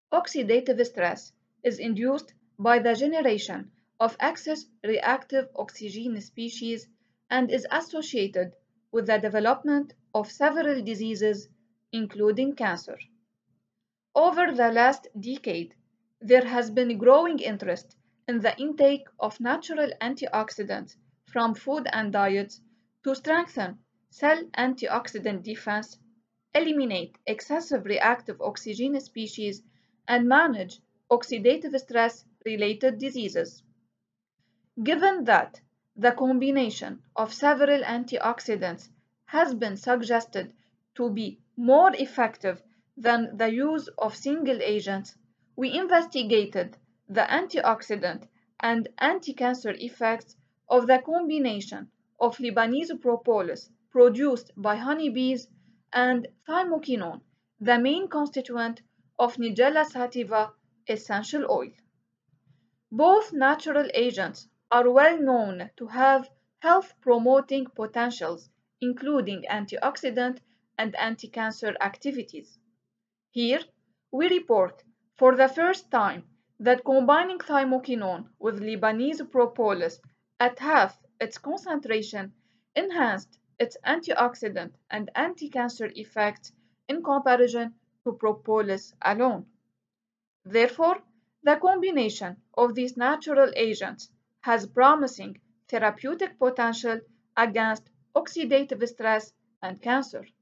Oxidative stress is induced by the generation of excess reactive oxygen species and is associated with the development of several diseases, including cancer. Over the last decade, there has been growing interest in the intake of natural antioxidants from food and diets to strengthen cell antioxidant defense, eliminate excessive reactive oxygen species, and manage oxidative stress-related diseases. Given that the combination of several antioxidants has been suggested to be more effective than the use of single agents, we investigated the antioxidant and anti-cancer effects of the combination of Lebanese propolis produced by honeybees and thymoquinone, the main constituent of Nigella sativa essential oil. Both natural agents are well known to have health-promoting potentials, including antioxidant and anti-cancer activities. Here, we report for the first time that combining thymoquinone with Lebanese propolis at half its concentration enhanced its antioxidant and anti-cancer effects in comparison to propolis alone. Therefore, the combination of these natural agents has promising therapeutic potential against oxidative stress and cancer.